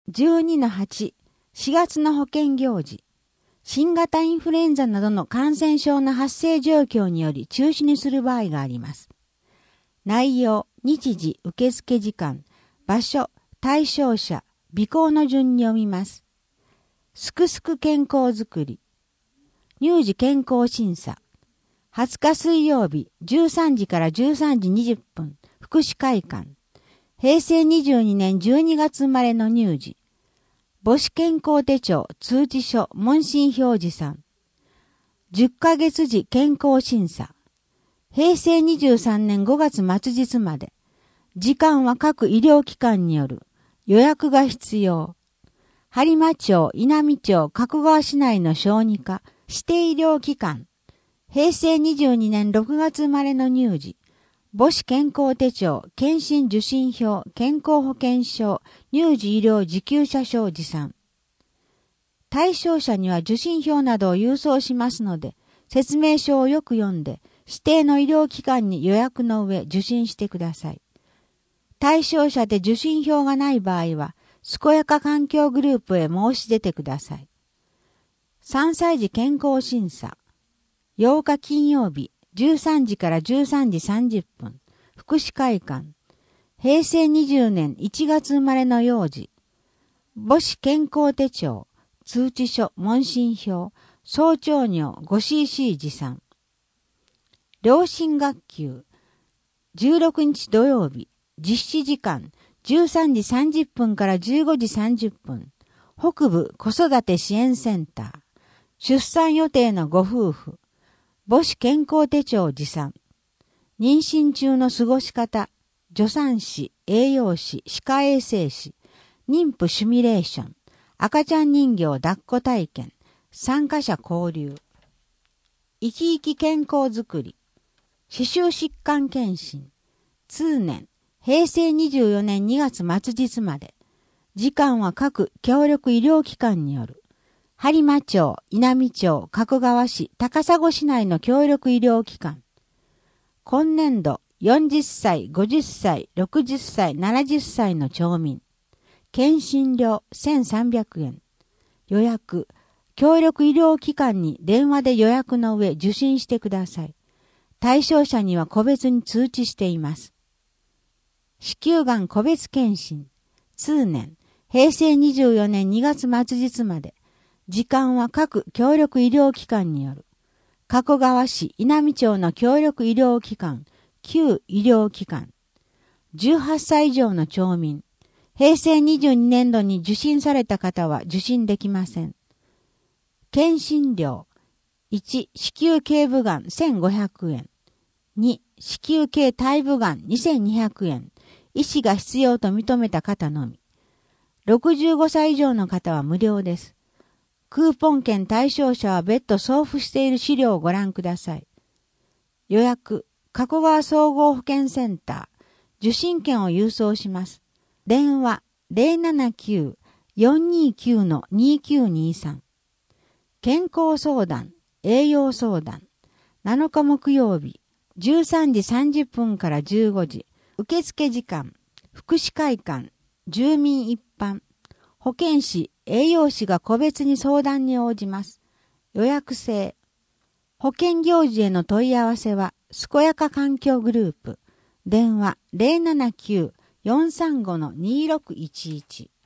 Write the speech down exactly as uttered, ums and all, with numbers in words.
じゅうにのはち、しがつの保険行事。新型インフルエンザなどの感染症の発生状況により中止にする場合があります。内容、日時、受付時間、場所、対象者、備考の順に読みます。すくすく健康づくり。乳児健康審査。はつか水曜日、じゅうさんじからじゅうさんじにじゅっぷん、福祉会館。へいせいにじゅうにねんじゅうにがつ生まれの乳児。母子健康手帳、通知書、問診票持参。じゅっかげつ時健康審査。へいせいにじゅうさんねんごがつ末日まで。時間は各医療機関による。予約が必要。播磨町、稲美町、加古川市内の小児科、指定医療機関。へいせいにじゅうにねんろくがつ生まれの乳児。母子健康手帳、検診受診票、健康保険証、乳児医療受給者証持参。対象者には受診票などを郵送しますので、説明書をよく読んで、指定の医療機関に予約の上受診してください。対象者で受診票がない場合は、健やか環境グループへ申し出てください。さんさい児健康審査。ようか金曜日、じゅうさんじからじゅうさんじさんじゅっぷん、福祉会館。へいせいにじゅうねんいちがつ生まれの幼児。母子健康手帳、通知書、問診票、総長尿 ごシーシー 持参。両親学級。じゅうろくにち土曜日、実施時間、じゅうさんじさんじゅっぷんからじゅうごじさんじゅっぷん、北部子育て支援センター。出産予定のご夫婦。母子健康手帳持参。妊娠中の過ごし方、助産師、栄養士、歯科衛生士、妊婦シミュレーション、赤ちゃん人形抱っこ体験、参加者交流。生き生き健康づくり、歯周疾患検診、通年、へいせいにじゅうよねんにがつ末日まで。時間は各協力医療機関による。播磨町、稲美町、加古川市、高砂市内の協力医療機関。今年度、よんじゅっさい、ごじゅっさい、ろくじゅっさい、ななじゅっさいの町民。検診料せんさんびゃくえん。予約、協力医療機関に電話で予約の上受診してください。対象者には個別に通知しています。子宮がん個別検診。通年、へいせいにじゅうよねんにがつ末日まで。時間は各協力医療機関による。加古川市稲美町の協力医療機関、旧医療機関。じゅうはっさい以上の町民。へいせいにじゅうにねんどに受診された方は受診できません。検診料。いち、子宮頸部がんせんごひゃくえん。に、子宮頸体部がんにせんにひゃくえん。医師が必要と認めた方のみ。ろくじゅうごさい以上の方は無料です。クーポン券対象者は別途送付している資料をご覧ください。予約、加古川総合保健センター、受診券を郵送します。電話 ゼロななきゅう よんにきゅう にきゅうにさん。健康相談、栄養相談。なのか木曜日、じゅうさんじさんじゅっぷんからじゅうごじ。受付時間、福祉会館、住民一般。保健師、栄養士が個別に相談に応じます。予約制。保険行事への問い合わせは、健やか環境グループ。電話 ゼロななきゅう よんさんご にろくいちいち。